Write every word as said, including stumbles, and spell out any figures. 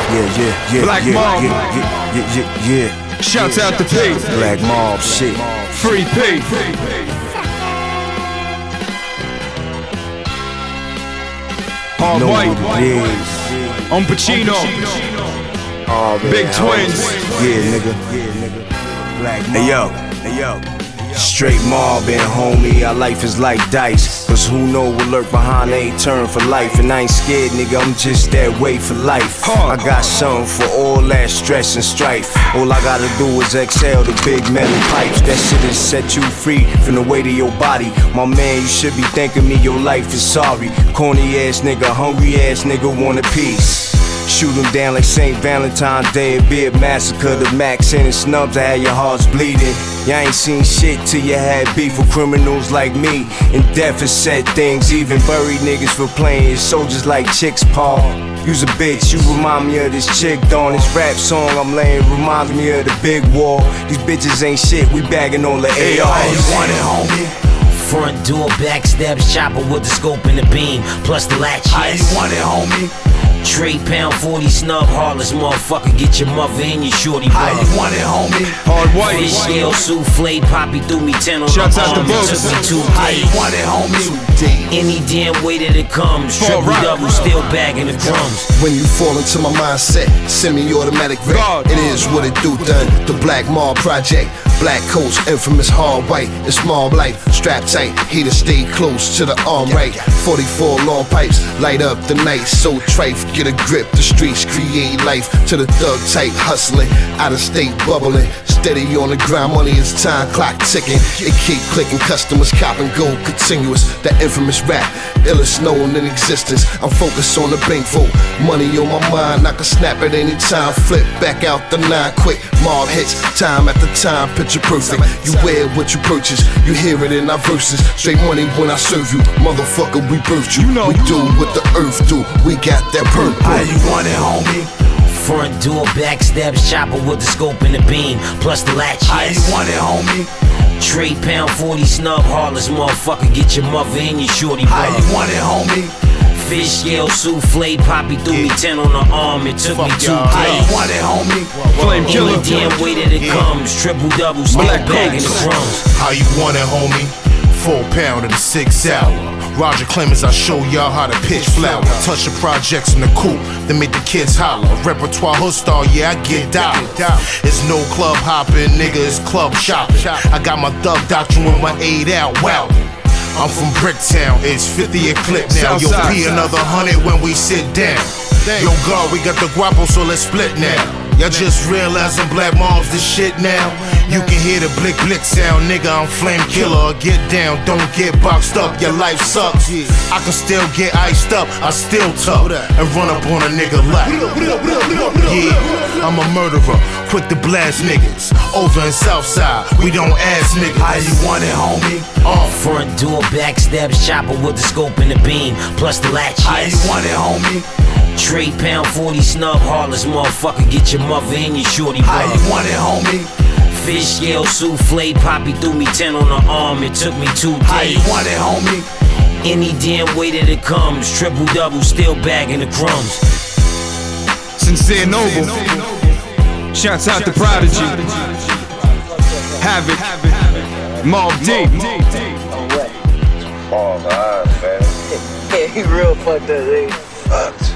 Yeah, yeah, yeah. Black yeah, Mob. Yeah, yeah, yeah, yeah, yeah. Shouts out to P. Black Mob shit. Free P. Hard Know White. what it is. On Pacino. Oh, man, Big I Twins. always- Yeah, nigga. Yeah, nigga. Black Mob. Hey, yo. Hey, yo. Straight mob and homie, our life is like dice. Cause who know what lurk behind a turn for life. And I ain't scared, nigga, I'm just that way for life. I got something for all that stress and strife. All I gotta do is exhale the big metal pipes. That shit has set you free from the weight of your body. My man, you should be thanking me, your life is sorry. Corny ass nigga, hungry ass nigga want a piece. Shoot them down like Saint Valentine's Day, it be a massacre. The max and snubs, I had your hearts bleeding. Y'all ain't seen shit till you had beef with criminals like me. And death has said things, even buried niggas for playing soldiers like chicks, Paul. You's a bitch, you remind me of this chick, Dawn. This rap song I'm laying reminds me of the big war. These bitches ain't shit, we bagging on the A Rs. How you want it, homie? Front door, backstabs, chopper with the scope and the beam, plus the latch. How you want it, homie? Trade pound forty snub, heartless motherfucker. Get your mother and your shorty. How you want it, homie? Hard White. Fish scale souffle, Poppy threw me ten on Shouts the out to arm. It Bogus. took me two How you days. want it, homie? Any damn way that it comes, Fall triple right. double, still bagging the crumbs. When you fall into my mindset, semi-automatic vet. God. It is what it do done. The Black Mob Project. Black coats, infamous hard white. It's mob life, strap tight. Heater stay close to the arm right. forty-four long pipes, light up the night. So trife, get a grip. The streets create life. To the thug type, hustling, out of state bubbling. Steady on the grind, money is time clock ticking. It keep clicking, customers copping gold continuous. That infamous rap, illest known in existence. I'm focused on the bankroll, money on my mind. I can snap at any time, flip back out the nine quick. Mob hits, time after time, picture perfect. You wear what you purchase, you hear it in our verses. Straight money when I serve you, motherfucker, we birthed you. You know. We do what the earth do, we got that purple. How you want it, homie? Front door, backstabs, chopper with the scope and the beam, plus the latch. How you want it, homie? Trade pound forty snub, heartless motherfucker. Get your mother and your shorty. How Bro. you want it, homie? Fish scale souffle, Poppy threw me ten on the arm. It took me two How you days. want it, homie? Flame Killer. Any damn way that it comes, triple double, still Black bagging the Coats. crumbs. How you want it, homie? Four pound of the six hour. Roger Clemens, I show y'all how to pitch flower. Touch the projects in the coupe, then make the kids holler. Repertoire hood star, yeah, I get down. It's no club hopping, nigga, it's club shopping. I got my thug doctrine with my aid out, wow. I'm from Bricktown, it's fifty a clip now. You'll Southside. be another hundred when we sit down. Yo, God, we got the guapo, so let's split now. Y'all just realizing Black Mom's the shit now. You can hear the blick blick sound, nigga, I'm flame killer. Get down, don't get boxed up, your life sucks. I can still get iced up, I still tough and run up on a nigga like. Yeah, I'm a murderer, quick to blast niggas. Over in Southside, we don't ask niggas. How you want it, homie? Uh, Front door, backstabs, chopper with the scope and the beam, plus the latch. How you want it, homie? Trade pound forty snub, heartless motherfucker. Get your mother and your shorty. How Bro. you want it, homie? Fish scale souffle, Poppy threw me ten on the arm. It took me two How you days. want it, homie? Any damn way that it comes, triple double, still bagging the crumbs. Sincere Noble. Shouts out to Prodigy. Havoc. Mob Deep. Oh, my eyes, man. Yeah, he real fucked up, nigga. Fuck.